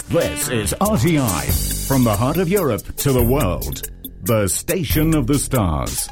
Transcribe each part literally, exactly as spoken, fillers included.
This is R T I, from the heart of Europe to the world. The station of the stars.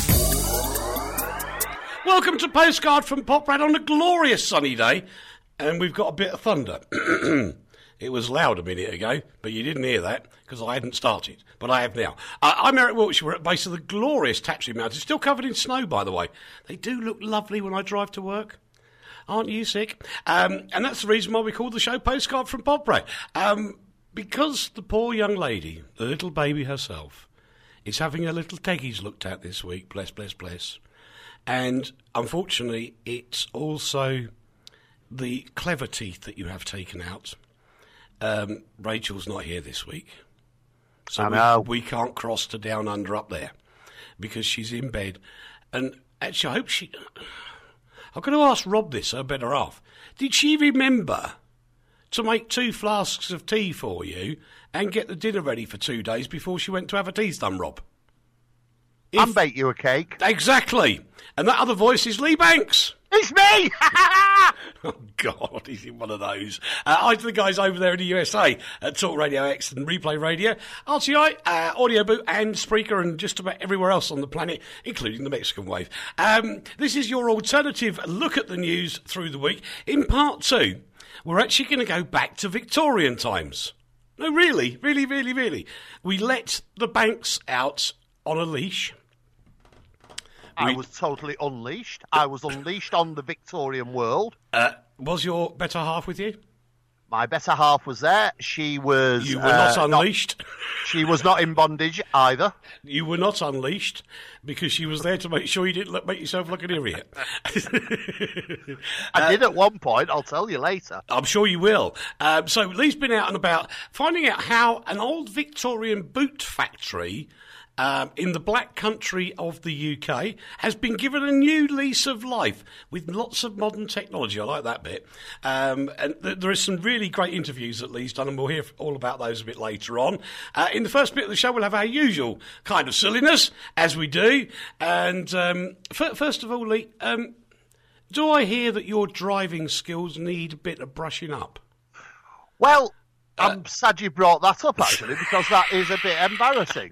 Welcome to Postcard from Poprad on a glorious sunny day, and we've got a bit of thunder. It was loud a minute ago, but you didn't hear that because I hadn't started, but I have now. Uh, I'm Eric Wiltshire. We're at the base of the glorious Taptree Mountains, still covered in snow, by the way. They do look lovely when I drive to work. Aren't you sick? Um, and that's the reason why we call the show Postcard from Poprad. Um, because the poor young lady, the little baby herself, is having her little teggies looked at this week, bless, bless, bless. And unfortunately, it's also the clever teeth that you have taken out. Um, Rachel's not here this week, so I know. We, we can't cross to Down Under up there because she's in bed. And actually, I hope she... I'm going to ask Rob this, her better half. Did she remember to make two flasks of tea for you and get the dinner ready for two days before she went to have her teeth done, Rob? If... And bake you a cake. Exactly. And that other voice is Lee Banks. It's me! Oh, God, he's in one of those. Uh, I to the guys over there in the U S A at Talk Radio X and Replay Radio, R T I, uh, Audio Boot and Spreaker and just about everywhere else on the planet, including the Mexican wave. Um, this is your alternative look at the news through the week. In part two, we're actually going to go back to Victorian times. No, really, really, really, really. We let the banks out on a leash. I We- was totally unleashed. I was unleashed on the Victorian world. Uh, was your better half with you? My better half was there. She was... You were not uh, unleashed. She was not in bondage either. You were not unleashed because she was there to make sure you didn't look, make yourself look an idiot. I did at one point. I'll tell you later. I'm sure you will. Um, so Lee's been out and about finding out how an old Victorian boot factory um, in the Black Country of the U K has been given a new lease of life with lots of modern technology. I like that bit. Um, and th- there is some really great interviews that Lee's done, and we'll hear all about those a bit later on. Uh, in the first bit of the show, we'll have our usual kind of silliness, as we do. And um, f- first of all, Lee, um, do I hear that your driving skills need a bit of brushing up? Well, I'm sad you brought that up, actually, because that is a bit embarrassing.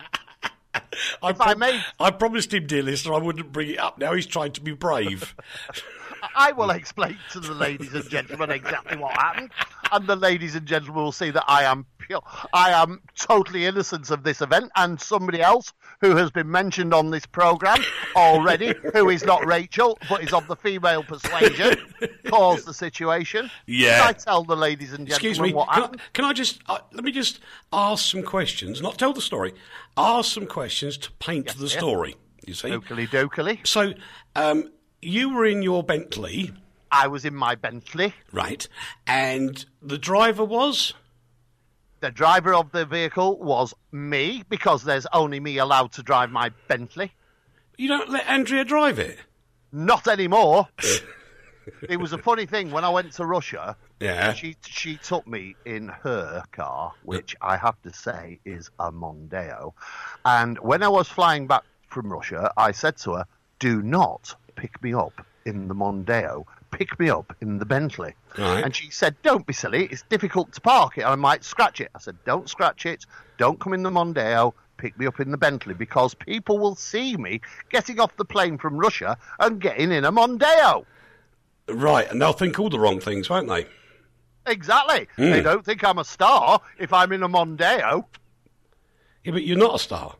I, If I may- I promised him, dear listener, I wouldn't bring it up. Now he's trying to be brave. I will explain to the ladies and gentlemen exactly what happened, and the ladies and gentlemen will see that I am pure, I am totally innocent of this event, and somebody else who has been mentioned on this programme already, who is not Rachel, but is of the female persuasion, caused the situation. Yeah. Can I tell the ladies and gentlemen Excuse me, what can I, happened? can I just, uh, let me just ask some questions, not tell the story, ask some questions to paint the yes. story, you see? Dokily dokily. So, um, you were in your Bentley, I was in my Bentley. right, and the driver was? The driver of the vehicle was me, because there's only me allowed to drive my Bentley. You don't let Andrea drive it? Not anymore. It was a funny thing when I went to Russia. Yeah. She she took me in her car, which I have to say is a Mondeo. And when I was flying back from Russia, I said to her, "Do not pick me up in the Mondeo. Pick me up in the Bentley." Right. And she said, "Don't be silly. It's difficult to park it. I might scratch it." I said, "Don't scratch it. Don't come in the Mondeo. Pick me up in the Bentley, because people will see me getting off the plane from Russia and getting in a Mondeo." Right, and they'll think all the wrong things, won't they? Exactly. Mm. They don't think I'm a star if I'm in a Mondeo. Yeah, but you're not a star.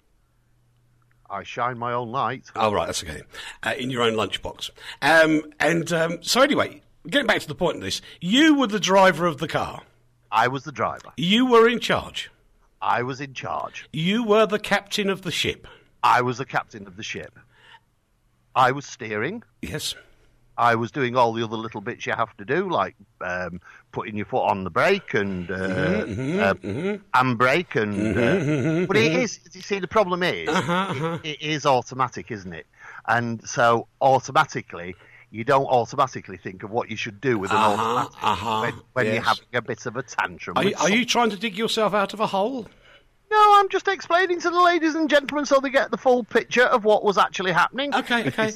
I shine my own light. Oh, right, that's okay. Uh, in your own lunchbox. Um, and um, so anyway, getting back to the point of this, you were the driver of the car. I was the driver. You were in charge. I was in charge. You were the captain of the ship. I was the captain of the ship. I was steering. Yes. I was doing all the other little bits you have to do, like um, putting your foot on the brake and uh, Mm-hmm, uh, mm-hmm. handbrake. And uh, Mm-hmm, but it is. You see, the problem is Uh-huh, uh-huh. It, it is automatic, isn't it? And so automatically, you don't automatically think of what you should do with an Uh-huh, automatic uh-huh, when, when yes. you're having a bit of a tantrum. Are, with you- are some- you trying to dig yourself out of a hole? No, I'm just explaining to the ladies and gentlemen so they get the full picture of what was actually happening. Okay, okay, Because okay.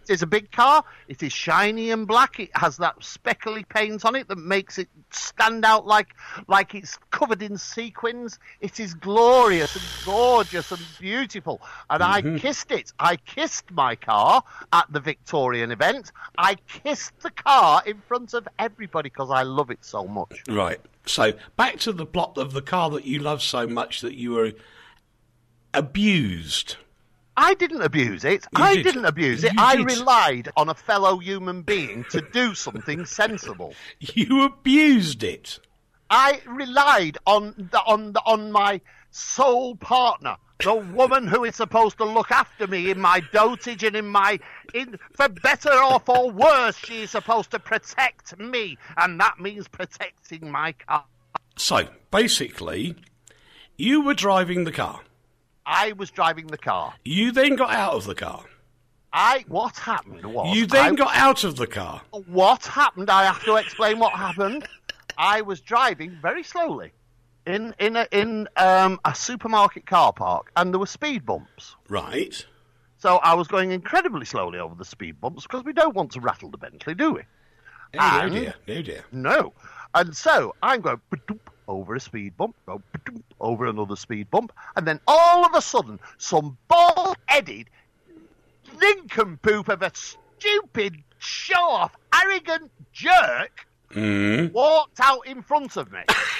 It is a big car. It is shiny and black. It has that speckly paint on it that makes it stand out like like it's covered in sequins. It is glorious and gorgeous and beautiful. And mm-hmm. I kissed it. I kissed my car at the Victorian event. I kissed the car in front of everybody because I love it so much. Right. So back to the plot of the car that you love so much that you were abused. I didn't abuse it. You I did. didn't abuse it. You I did. relied on a fellow human being to do something sensible. You abused it. I relied on the, on the, on my sole partner, the woman who is supposed to look after me in my dotage and in my, in for better or for worse, she is supposed to protect me, and that means protecting my car. So basically, you were driving the car. I was driving the car. You then got out of the car. I what happened was You then I, got out of the car. What happened? I have to explain what happened. I was driving very slowly in in a, in um, a supermarket car park, and there were speed bumps. Right. So I was going incredibly slowly over the speed bumps because we don't want to rattle the Bentley, do we? Oh, And- no dear, no dear. No. And so I'm going ba-doop over a speed bump, go ba-doop over another speed bump, and then all of a sudden, some bald-headed nincompoop of a stupid, show-off, arrogant jerk Mm. walked out in front of me.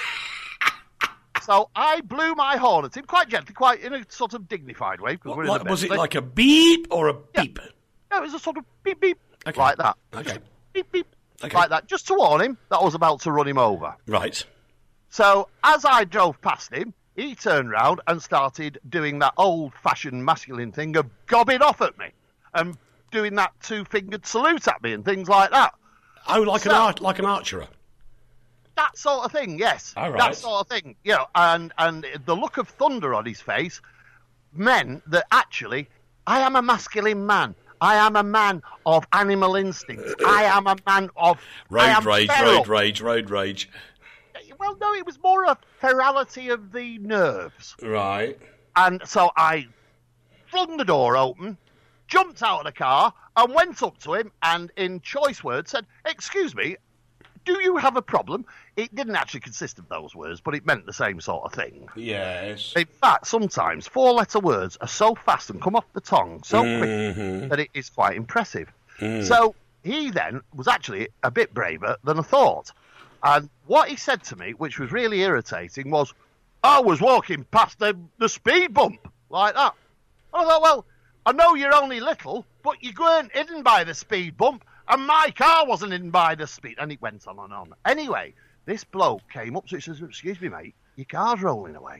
So I blew my horn at him quite gently, quite in a sort of dignified way. Because What, we're in like, a was it Bentley. like a beep or a Yeah. beep? No, it was a sort of beep beep, Okay. like that. Okay. Just beep beep, Okay. like that, just to warn him that I was about to run him over. Right. So as I drove past him, he turned round and started doing that old-fashioned masculine thing of gobbing off at me and doing that two-fingered salute at me and things like that. Oh, like So- an art, like an archerer. That sort of thing, yes. All right. That sort of thing, you know, and, and the look of thunder on his face meant that actually I am a masculine man. I am a man of animal instincts. I am a man of... I Road am rage, feral. road rage, road rage. Well, no, it was more a ferality of the nerves. Right. And so I flung the door open, jumped out of the car, and went up to him and, in choice words, said, "Excuse me, do you have a problem?" It didn't actually consist of those words, but it meant the same sort of thing. Yes. In fact, sometimes four-letter words are so fast and come off the tongue so Mm-hmm. quick that it is quite impressive. Mm. So he then was actually a bit braver than I thought. And what he said to me, which was really irritating, was, "I was walking past the, the speed bump," like that. I thought, well, I know you're only little, but you weren't hidden by the speed bump, and my car wasn't hidden by the speed. And it went on and on. Anyway, this bloke came up to it and says, "Excuse me, mate, your car's rolling away."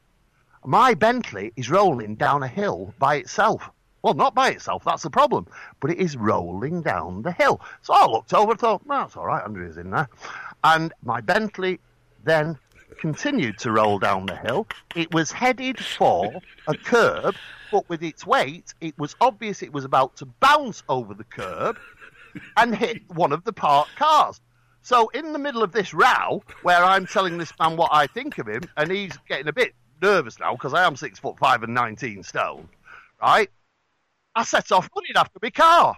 My Bentley is rolling down a hill by itself. Well, not by itself, that's the problem. But it is rolling down the hill. So I looked over and thought, "No, that's all right, Andrea's in there." And my Bentley then continued to roll down the hill. It was headed for a curb, but with its weight, it was obvious it was about to bounce over the curb and hit one of the parked cars. So in the middle of this row, where I'm telling this man what I think of him, and he's getting a bit nervous now because I am six foot five and nineteen stone, right? I set off running after my car.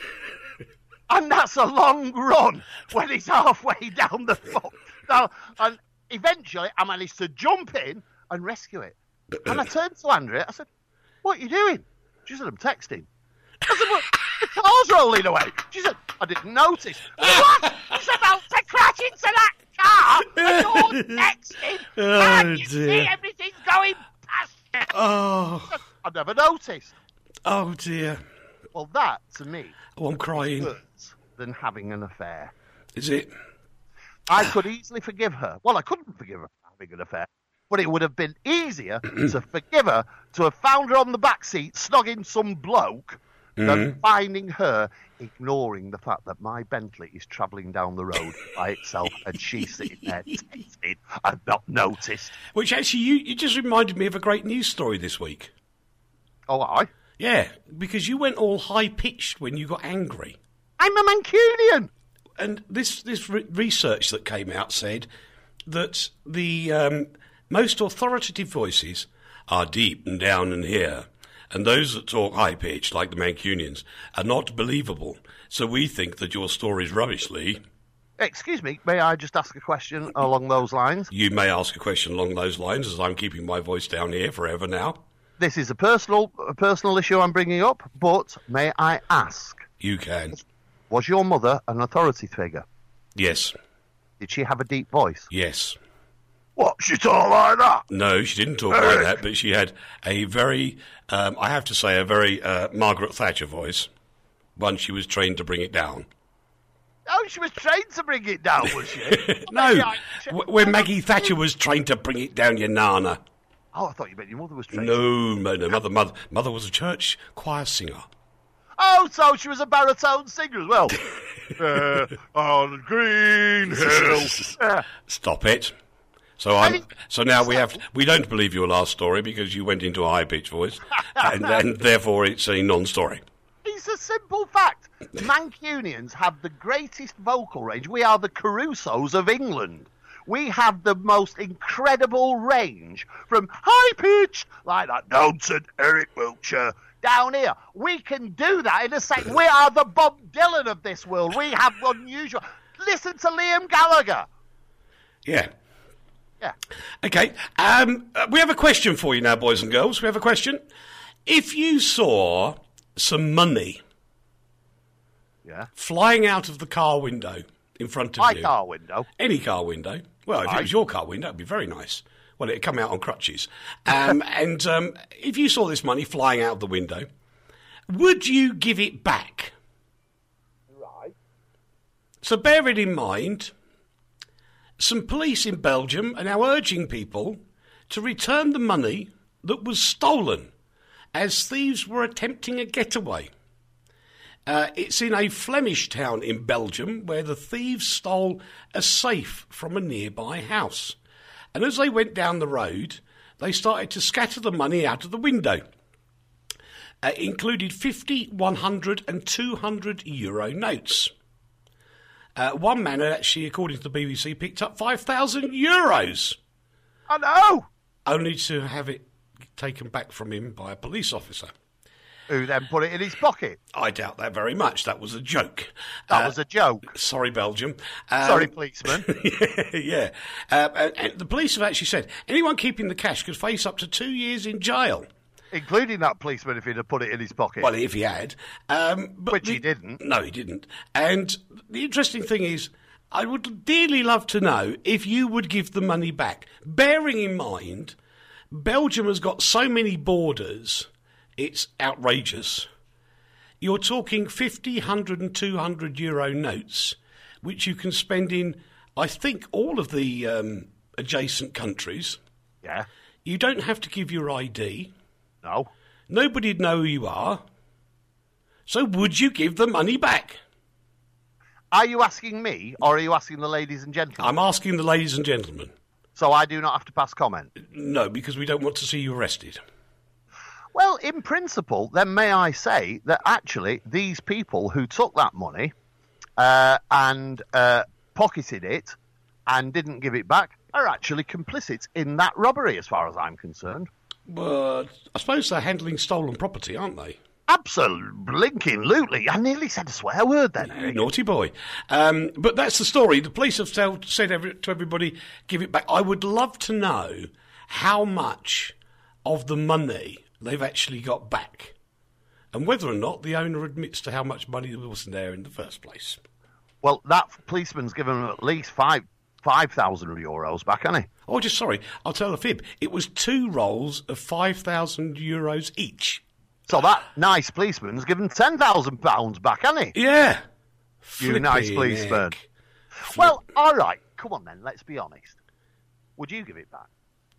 And that's a long run when he's halfway down the foot. So, and eventually I managed to jump in and rescue it. And I turned to Andrea, I said, "What are you doing?" She said, "I'm texting." I said, "Well, the car's rolling away." She said, "I didn't notice." What? He's about to crash into that car and you're texting. Oh, and you dear. see everything's going past you. Oh, I never noticed. oh dear. Well, that, to me, Oh, I'm crying. worse than having an affair. Is it? I could easily forgive her. Well, I couldn't forgive her for having an affair, but it would have been easier to forgive her to have found her on the back seat snogging some bloke than finding her ignoring the fact that my Bentley is travelling down the road by itself and she's sitting there texting and not noticed. Which actually, you, you just reminded me of a great news story this week. Oh, I? Yeah, because you went all high-pitched when you got angry. I'm a Mancunian. And this, this re- research that came out said that the um, most authoritative voices are deep and down in here. And those that talk high-pitched, like the Mancunians, are not believable. So we think that your story's rubbish, Lee. Excuse me, may I just ask a question along those lines? You may ask a question along those lines, as I'm keeping my voice down here forever now. This is a personal a personal issue I'm bringing up, but may I ask? You can. Was your mother an authority figure? Yes. Did she have a deep voice? Yes. What, she talked like that? No, she didn't talk like that, but she had a very, um, I have to say, a very uh, Margaret Thatcher voice. Once she was trained to bring it down. Oh, she was trained to bring it down, was she? No, w- when Maggie Thatcher was trained to bring it down, your nana. Oh, I thought you meant your mother was trained. No, no, no, mother, mother, mother was a church choir singer. Oh, so she was a baritone singer as well. uh, on Green Hill. Uh, Stop it. So I'm, so now we have we don't believe your last story because you went into a high pitched voice, and, and therefore it's a non-story. It's a simple fact. Mancunians have the greatest vocal range. We are the Carusos of England. We have the most incredible range from high pitch like that down to Eric Wiltshire down here. We can do that in a second. We are the Bob Dylan of this world. We have unusual. Listen to Liam Gallagher. Yeah. Yeah. Okay. Um, uh, we have a question for you now, boys and girls. We have a question. If you saw some money yeah. flying out of the car window in front of My you. My car window? Any car window. Well, if right. it was your car window, it'd be very nice. Well, it'd come out on crutches. Um, and um, if you saw this money flying out of the window, would you give it back? Right. So bear it in mind, some police in Belgium are now urging people to return the money that was stolen as thieves were attempting a getaway. Uh, it's in a Flemish town in Belgium where the thieves stole a safe from a nearby house. And as they went down the road, they started to scatter the money out of the window. Uh, included fifty, one hundred and two hundred euro notes. Uh, one man had actually, according to the B B C, picked up five thousand euros. I know! Only to have it taken back from him by a police officer. Who then put it in his pocket? I doubt that very much. That was a joke. That uh, was a joke. Sorry, Belgium. Um, sorry, policeman. yeah. yeah. Uh, and, and the police have actually said anyone keeping the cash could face up to two years in jail. Including that policeman if he'd have put it in his pocket. Well, if he had. Um, but Which the, he didn't. No, he didn't. And the interesting thing is, I would dearly love to know if you would give the money back. Bearing in mind, Belgium has got so many borders, it's outrageous. You're talking fifty, one hundred and two hundred euro notes, which you can spend in, I think, all of the um, adjacent countries. Yeah. You don't have to give your I D. No. Nobody'd know who you are. So would you give the money back? Are you asking me, or are you asking the ladies and gentlemen? I'm asking the ladies and gentlemen. So I do not have to pass comment? No, because we don't want to see you arrested. Well, in principle, then may I say that actually these people who took that money uh, and uh, pocketed it and didn't give it back are actually complicit in that robbery, as far as I'm concerned. But I suppose they're handling stolen property, aren't they? Absolutely. I nearly said a swear word then, Eric. Naughty boy. Um, but that's the story. The police have tell, said every, to everybody, give it back. I would love to know how much of the money they've actually got back and whether or not the owner admits to how much money wasn't there in the first place. Well, that policeman's given them at least five five thousand euros back, hasn't he? Oh, just sorry, I'll tell a fib. It was two rolls of five thousand euros each. So that nice policeman's given ten thousand pounds back, hasn't he? Yeah. You nice policeman. Flip. Well, all right. Come on then, let's be honest. Would you give it back?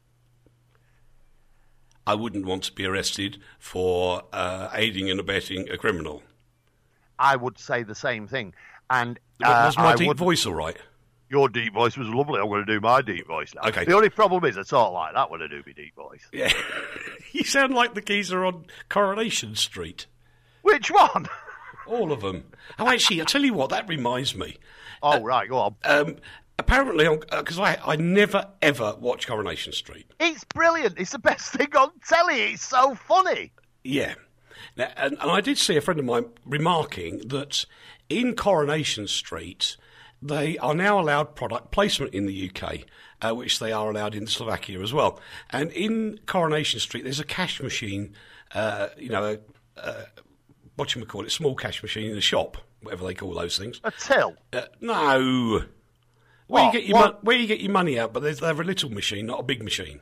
I wouldn't want to be arrested for uh, aiding and abetting a criminal. I would say the same thing. And uh, was my I deep would... voice all right? Your deep voice was lovely. I'm going to do my deep voice now. Okay. The only problem is I talk like that when I do my deep voice. Yeah. You sound like the geezer on Coronation Street. Which one? All of them. Oh, actually, I'll tell you what, that reminds me. Oh, uh, right, go on. Um, apparently, because uh, I, I never, ever watch Coronation Street. It's brilliant. It's the best thing on telly. It's so funny. Yeah. Now, and, and I did see a friend of mine remarking that in Coronation Street, they are now allowed product placement in the U K, uh, which they are allowed in Slovakia as well. And in Coronation Street, there's a cash machine, uh, you know, a, a, what you call it, small cash machine in the shop, whatever they call those things. A till? Uh, no. Where What? you get your What? mon- where you get your money out, but there's, they have a little machine, not a big machine.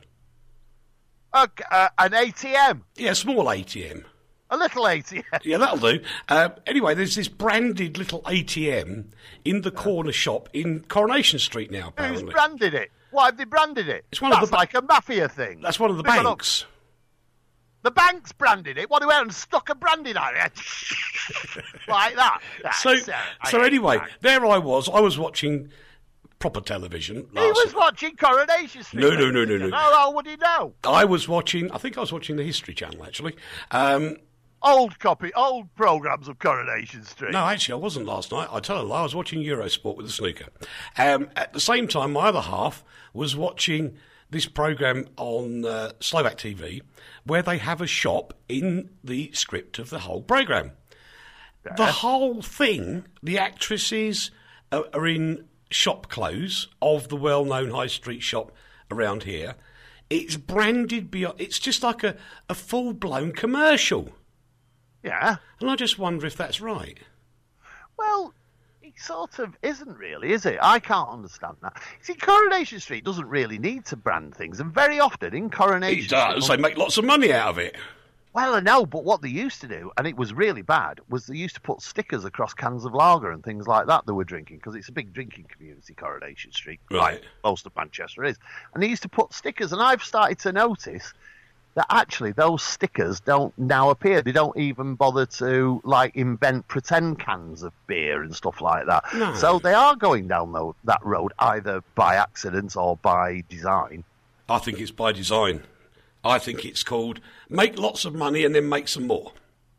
A, uh, an A T M? Yeah, a small A T M. A little A T M? Yeah, that'll do. Uh, anyway, there's this branded little A T M in the corner shop in Coronation Street now, Who's apparently. branded it? Why have they branded it? It's one of That's the ba- like a mafia thing. That's one of the They've got banks. a- The bank's branded it? What, who went and stuck a branding on it? Like that? That's, So, uh, I so hate anyway, that. there I was. I was watching proper television. He Last was watching Coronation Street. No, no, no, no, no. How, how would he know? I was watching, I think I was watching the History Channel, actually. Um, Old copy, old programmes of Coronation Street. no, actually, I wasn't last night. I tell a lie, I was watching Eurosport with the snooker. Um, at the same time, my other half was watching this programme on uh, Slovak T V where they have a shop in the script of the whole programme. The whole thing, the actresses are, are in shop clothes of the well-known high street shop around here. It's branded beyond... It's just like a, a full-blown commercial. Yeah. And I just wonder if that's right. Well, it sort of isn't really, is it? I can't understand that. See, Coronation Street doesn't really need to brand things, and very often in Coronation It does. Street... They make lots of money out of it. Well, I know, but what they used to do, and it was really bad, was they used to put stickers across cans of lager and things like that they were drinking, because it's a big drinking community, Coronation Street. Right. Like most of Manchester is. And they used to put stickers, and I've started to notice that actually those stickers don't now appear. They don't even bother to, like, invent pretend cans of beer and stuff like that. No. So they are going down tho- that road, either by accident or by design. I think it's by design. I think it's called make lots of money and then make some more.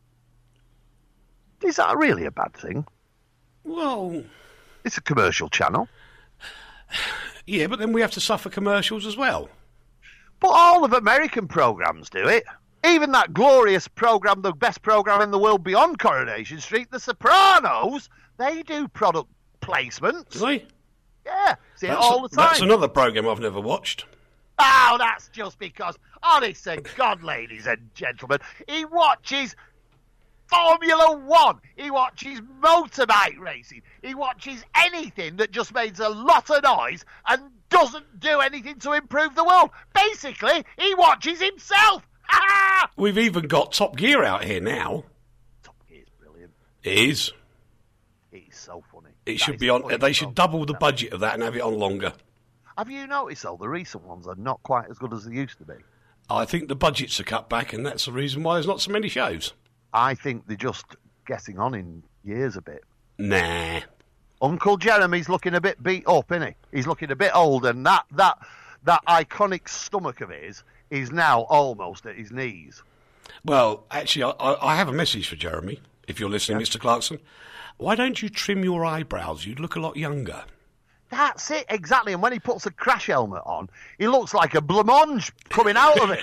Is that really a bad thing? Well, It's a commercial channel. yeah, but then we have to suffer commercials as well. But all of American programmes do it. Even that glorious programme, the best programme in the world beyond Coronation Street, The Sopranos, they do product placements. Do they? Yeah, see it That's, all the time. that's another programme I've never watched. Oh, that's just because, honest to God, ladies and gentlemen, he watches Formula One. He watches motorbike racing. He watches anything that just makes a lot of noise and doesn't do anything to improve the world. Basically, he watches himself. Ha! We've even got Top Gear out here now. Top Gear's brilliant. It is. It's so funny. It That should is be the on. funniest They should program. double the budget of that and have it on longer. Have you noticed, though, the recent ones are not quite as good as they used to be? I think the budgets are cut back, and that's the reason why there's not so many shows. I think they're just getting on in years a bit. Nah. Uncle Jeremy's looking a bit beat up, isn't he? He's looking a bit old, and that that that iconic stomach of his is now almost at his knees. Well, actually, I, I I have a message for Jeremy. If you're listening, Mister Clarkson, why don't you trim your eyebrows? You'd look a lot younger. That's it, exactly. And when he puts a crash helmet on, he looks like a blancmange coming out of it.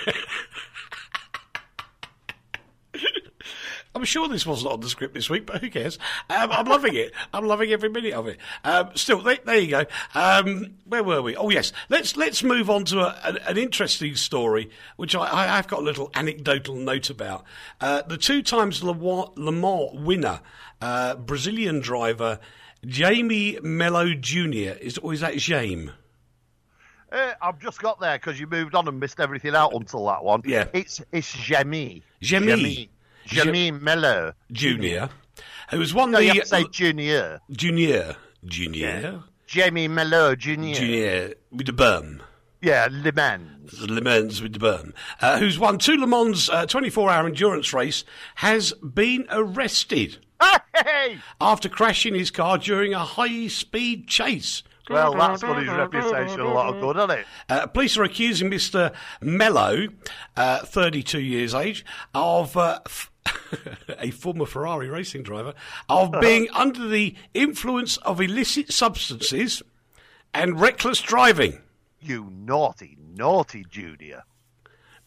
I'm sure this wasn't on the script this week, but who cares? Um, I'm loving it. I'm loving every minute of it. Um, still, there, there you go. Um, where were we? Oh, yes. Let's let's move on to a, an, an interesting story, which I, I, I've got a little anecdotal note about. Uh, the two times Le, Wa- Le Mans winner, uh, Brazilian driver Jamie Mello Junior Is, or is that Jaime? Uh, I've just got there because you moved on and missed everything out until that one. Yeah. It's it's Jamie. Jamie. Jamie Mello. Junior, who has won No, the... you have to say Junior. Junior. Junior. Jamie Mello Junior. Junior with the bum. Yeah, Le Mans. Le Mans with the bum. Uh, who's won two Le Mans uh, twenty-four hour endurance race, has been arrested Hey! after crashing his car during a high-speed chase. Well, that's done his reputation a lot of good, hasn't it? Uh, police are accusing Mister Mello, uh, thirty-two years age, of uh, f- a former Ferrari racing driver, of being under the influence of illicit substances and reckless driving. You naughty, naughty Junior.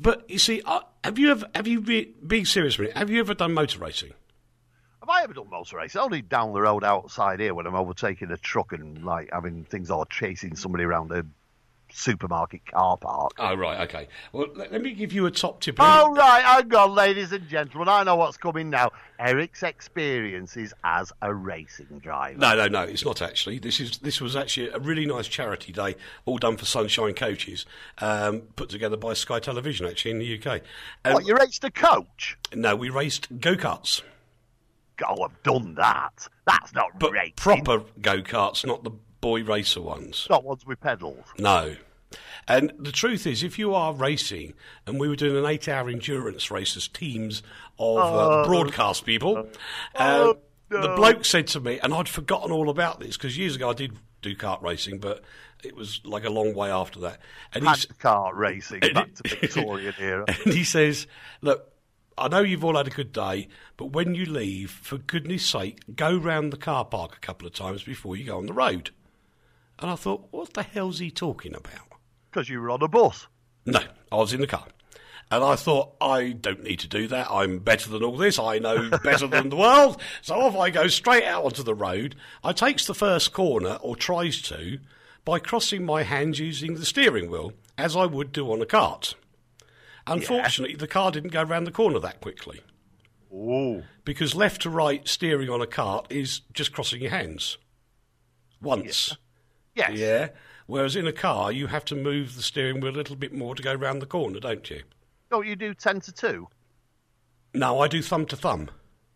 But you see, uh, have you ever, have you, be, being serious with it, have you ever done motor racing? Have I ever done motor racing? Only down the road outside here when I'm overtaking a truck and like having things or chasing somebody around a supermarket car park. Oh, right, okay. Well, let, let me give you a top tip. Oh, right, hang on, ladies and gentlemen. I know what's coming now. Eric's experiences as a racing driver. No, no, no, it's not actually. This is this was actually a really nice charity day, all done for Sunshine Coaches, um, put together by Sky Television, actually, in the U K. Um, What, you raced a coach? No, we raced go-karts. Oh, I've done that. That's not But racing. proper go-karts, not the boy racer ones. Not ones with pedals. No. And the truth is, if you are racing, and we were doing an eight-hour endurance race as teams of uh, Oh. broadcast people, Oh, uh, no. the bloke said to me, and I'd forgotten all about this, because years ago I did do kart racing, but it was like a long way after that. And he's, Hand kart racing back to Victorian era. and he says, look, I know you've all had a good day, but when you leave, for goodness sake, go round the car park a couple of times before you go on the road. And I thought, what the hell's he talking about? Because you were on a bus. No, I was in the car. And I thought, I don't need to do that. I'm better than all this. I know better than the world. So off I go straight out onto the road. I takes the first corner, or tries to, by crossing my hands using the steering wheel, as I would do on a kart. Unfortunately, yeah. the car didn't go round the corner that quickly. Oh. Because left to right steering on a kart is just crossing your hands. Once. Yeah. Yes. Yeah. Whereas in a car, you have to move the steering wheel a little bit more to go round the corner, don't you? Don't you do ten to two? No, I do thumb to thumb.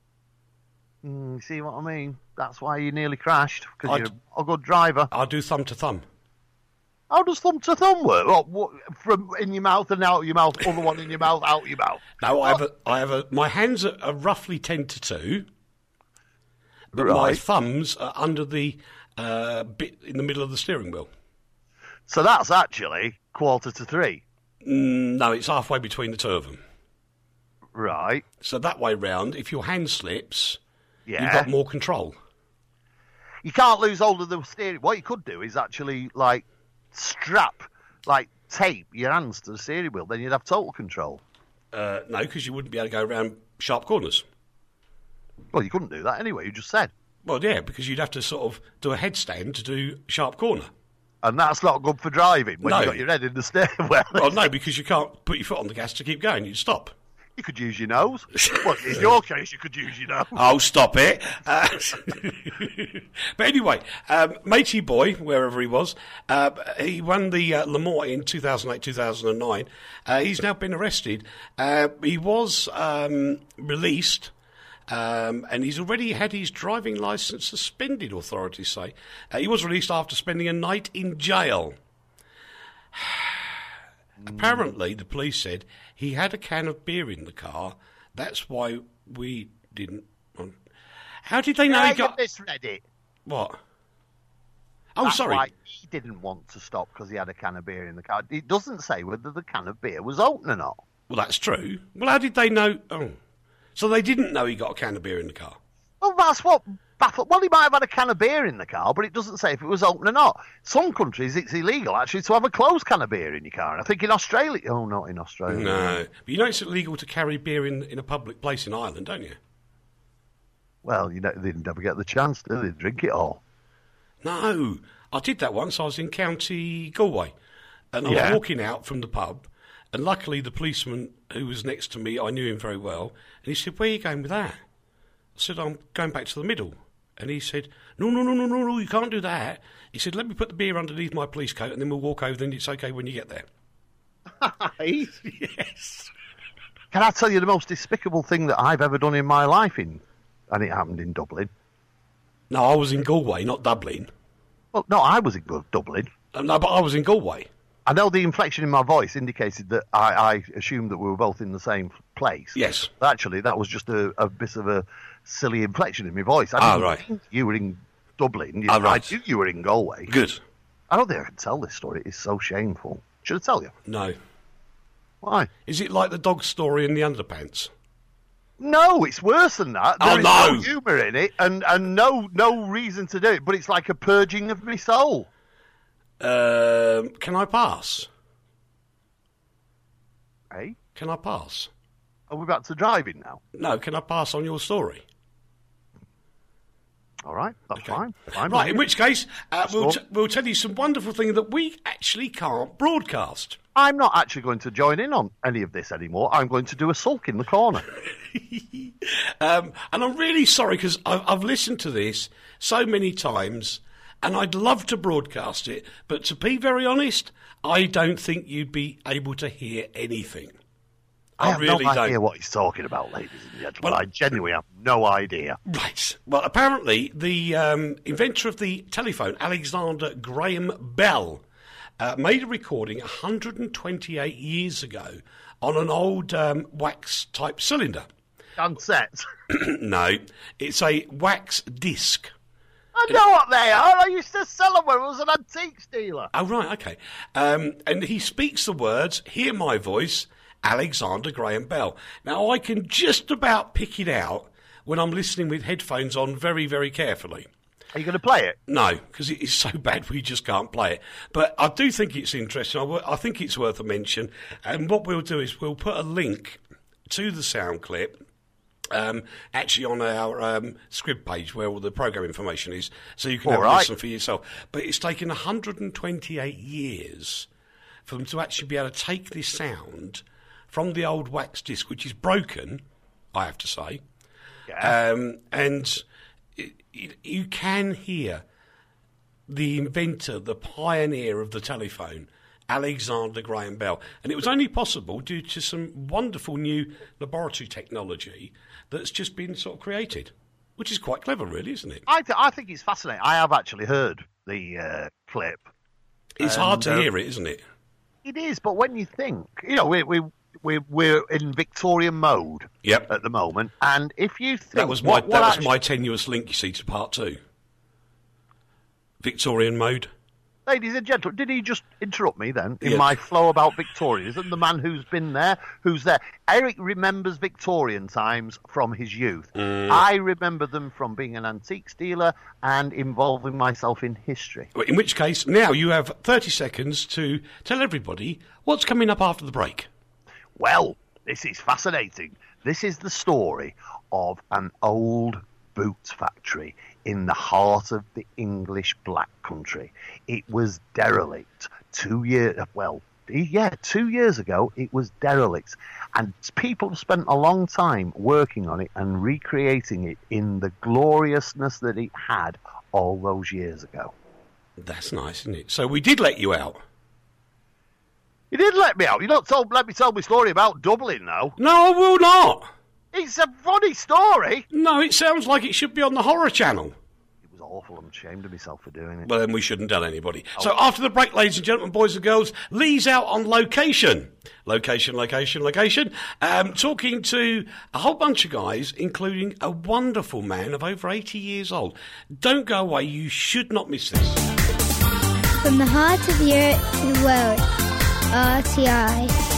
Mm, you see what I mean? That's why you nearly crashed, because I you're d- a good driver. I do thumb to thumb. How does thumb to thumb work? What, what, from in your mouth and out your mouth, other one in your mouth, out your mouth? No, I have a, I have a, my hands are, are roughly ten to two, but my Right. thumbs are under the uh, bit in the middle of the steering wheel. So that's actually quarter to three. Mm, no, it's halfway between the two of them. Right. So that way round, if your hand slips, Yeah. you've got more control. You can't lose hold of the steering. What you could do is actually, like, strap, like, tape your hands to the steering wheel. Then you'd have total control. Uh, no, because you wouldn't be able to go around sharp corners. Well, you couldn't do that anyway. You just said. Well, yeah, because you'd have to sort of do a headstand to do sharp corner. And that's not good for driving when No. you've got your head in the steering wheel. Well, no, because you can't put your foot on the gas to keep going. You'd stop. You could use your nose. Well, in your case, you could use your nose. Oh, stop it. Uh, but anyway, um, Matey Boy, wherever he was, uh, he won the uh, Le Mans in two thousand eight, two thousand nine. Uh, he's now been arrested. Uh, he was um, released, um, and he's already had his driving licence suspended, authorities say. Uh, he was released after spending a night in jail. Apparently, the police said he had a can of beer in the car. That's why we didn't. How did they know Yeah, he got you misread it. what? Oh, That's sorry. why he didn't want to stop because he had a can of beer in the car. It doesn't say whether the can of beer was open or not. Well, that's true. Well, how did they know? Oh, so they didn't know he got a can of beer in the car. Well, that's what baffled. Well, he might have had a can of beer in the car, but it doesn't say if it was open or not. Some countries, it's illegal actually to have a closed can of beer in your car. And I think in Australia, oh, not in Australia. No, but you know it's illegal to carry beer in, in a public place in Ireland, don't you? Well, you know, they didn't ever get the chance, did they? Drink it all. No, I did that once. I was in County Galway, and I Yeah. was walking out from the pub, and luckily the policeman who was next to me, I knew him very well, and he said, "Where are you going with that?" I said, "I'm going back to the middle." And he said, no, no, no, no, no, no, you can't do that. He said, "Let me put the beer underneath my police coat, and then we'll walk over, and it's okay when you get there." Yes. Can I tell you the most despicable thing that I've ever done in my life? In, and it happened in Dublin. No, I was in Galway, not Dublin. Well, no, I was in Dublin. Uh, no, but I was in Galway. I know the inflection in my voice indicated that I, I assumed that we were both in the same place. Yes. But actually, that was just a, a bit of a silly inflection in my voice. I Ah, didn't right. think you were in Dublin. You, Ah, right. I knew you were in Galway. Good. I don't think I can tell this story. It's so shameful. Should I tell you? No. Why? Is it like the dog story in the underpants? No, it's worse than that. Oh, There is no. no humour in it, and, and no no reason to do it. But it's like a purging of my soul. Um, can I pass? Okay. Can I pass? Are we back to driving now? No, can I pass on your story? All right, that's Okay. fine. fine. Right, in which case, uh, we'll, Sure. t- we'll tell you some wonderful things that we actually can't broadcast. I'm not actually going to join in on any of this anymore. I'm going to do a sulk in the corner. Um, and I'm really sorry because I've, I've listened to this so many times and I'd love to broadcast it, but to be very honest, I don't think you'd be able to hear anything. I, I have really no don't. idea what he's talking about, ladies and gentlemen. Well, I genuinely have no idea. Right. Well, apparently, the um, inventor of the telephone, Alexander Graham Bell, uh, made a recording one hundred twenty-eight years ago on an old um, wax-type cylinder. Dansette. No, it's a wax disc. I know what they are. I used to sell them when I was an antiques dealer. Oh, right, okay. Um, and he speaks the words, "Hear my voice, Alexander Graham Bell." Now, I can just about pick it out when I'm listening with headphones on very, very carefully. Are you going to play it? No, because it is so bad we just can't play it. But I do think it's interesting. I, w- I think it's worth a mention. And what we'll do is we'll put a link to the sound clip um, actually on our um, Scrib page where all the programme information is, so you can All have right. a listen for yourself. But it's taken one hundred twenty-eight years for them to actually be able to take this sound from the old wax disc, which is broken, I have to say, Yeah. um, and it, it, you can hear the inventor, the pioneer of the telephone, Alexander Graham Bell. And it was only possible due to some wonderful new laboratory technology that's just been sort of created, which is quite clever, really, isn't it? I, th- I think it's fascinating. I have actually heard the uh, clip. It's And, hard to uh, hear it, isn't it? It is, but when you think, you know, we, we, we, we're in Victorian mode Yep. at the moment, and if you think... That was my what, what that was actually- my tenuous link, you see, to part two. Victorian mode. Ladies and gentlemen, did he just interrupt me then in Yeah. my flow about Victorianism? The man who's been there, who's there. Eric remembers Victorian times from his youth. Mm. I remember them from being an antiques dealer and involving myself in history. In which case, now you have thirty seconds to tell everybody what's coming up after the break. Well, this is fascinating. This is the story of an old boots factory in the heart of the English Black Country. It was derelict two years, well, yeah, two years ago it was derelict. And people have spent a long time working on it and recreating it in the gloriousness that it had all those years ago. That's nice, isn't it? So we did let you out. You did let me out. You don't told, let me tell my story about Dublin now. No, I will not. It's a funny story. No, it sounds like it should be on the Horror Channel. It was awful. I'm ashamed of myself for doing it. Well, then we shouldn't tell anybody. So after the break, ladies and gentlemen, boys and girls, Lee's out on location. Location, location, location. Um, talking to a whole bunch of guys, including a wonderful man of over eighty years old. Don't go away. You should not miss this. From the heart of Europe to the world, R T I.